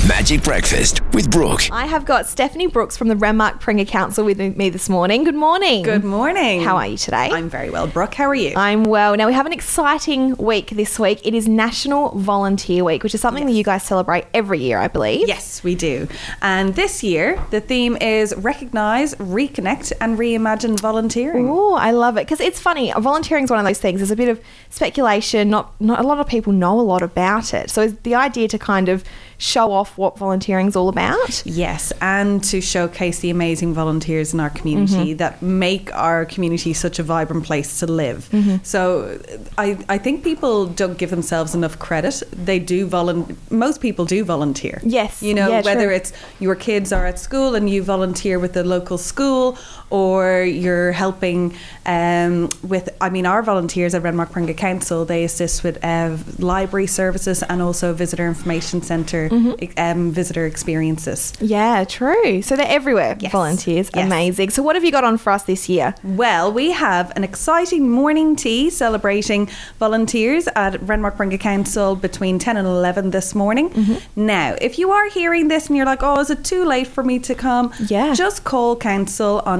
Magic Breakfast with Brooke. I have got Stephanie Brooks from the Renmark Pringa Council with me this morning. Good morning. Good morning. How are you today? I'm very well, Brooke. How are you? I'm well. Now, we have an exciting week this week. It is National Volunteer Week, which is something that you guys celebrate every year, I believe. Yes, we do. And this year, the theme is Recognise, Reconnect and Reimagine Volunteering. Oh, I love it. Because it's funny. Volunteering is one of those things. There's a bit of speculation. Not a lot of people know a lot about it. So it's the idea to kind of show off what volunteering is all about. Yes, and to showcase the amazing volunteers in our community that make our community such a vibrant place to live. So I think people don't give themselves enough credit. They do most people do volunteer. Yes. You know, yeah, whether true. it's your kids are at school and you volunteer with the local school, or you're helping our volunteers at Renmark Pringa Council, they assist with library services and also visitor information centre visitor experiences. Yeah, true. So they're everywhere, Yes. volunteers. Yes. Amazing. So what have you got on for us this year? Well, we have an exciting morning tea celebrating volunteers at Renmark Pringa Council between 10 and 11 this morning. Now, if you are hearing this and you're like, oh, is it too late for me to come? Yeah. Just call council on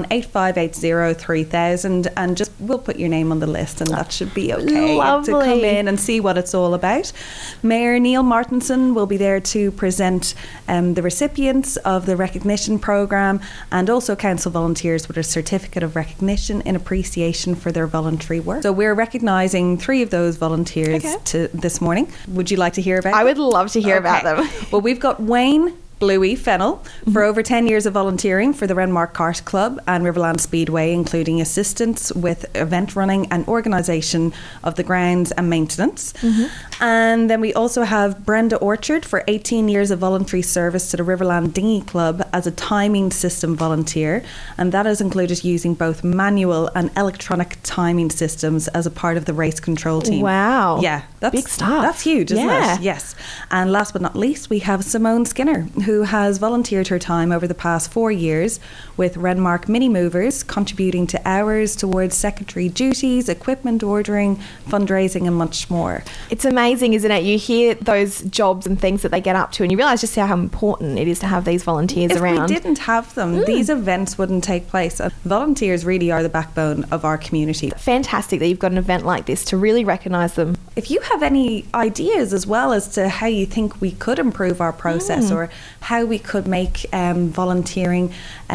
8580 and just we'll put your name on the list and that should be okay Lovely. to come in and see what it's all about. Mayor Neil Martinson will be there to present the recipients of the recognition programme and also council volunteers with a certificate of recognition in appreciation for their voluntary work. So we're recognising 3 of those volunteers this morning. Would you like to hear about I them? would love to hear about them. Well, we've got Wayne Bluey Fennell for over 10 years of volunteering for the Renmark Kart Club and Riverland Speedway, including assistance with event running and organisation of the grounds and maintenance. And then we also have Brenda Orchard for 18 years of voluntary service to the Riverland Dinghy Club as a timing system volunteer, and that has included using both manual and electronic timing systems as a part of the race control team. Wow. Yeah, that's big stuff. That's huge, isn't Yeah. it? Yes. And last but not least, we have Simone Skinner, who has volunteered her time over the past 4 years with Renmark Mini Movers, contributing to hours towards secretary duties, equipment ordering, fundraising and much more. It's amazing, isn't it? You hear those jobs and things that they get up to and you realise just how important it is to have these volunteers If around. we didn't have them, these events wouldn't take place. Volunteers really are the backbone of our community. Fantastic that you've got an event like this to really recognise them. If you have any ideas as well as to how you think we could improve our process or how we could make volunteering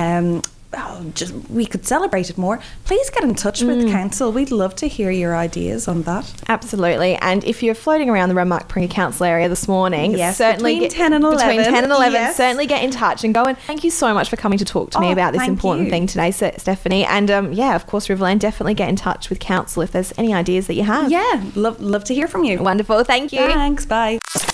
we could celebrate it more, please get in touch with council. We'd love to hear your ideas on that. Absolutely. And if you're floating around the Renmark Pringa Council area this morning, Yes, certainly between 10 and 11. Between 10 and 11, Yes. certainly get in touch and go. And thank you so much for coming to talk to me about this thank important you. thing today, Stephanie. And of course, Riverland, definitely get in touch with council if there's any ideas that you have. Yeah, love to hear from you. Wonderful. Thank you. Thanks, bye.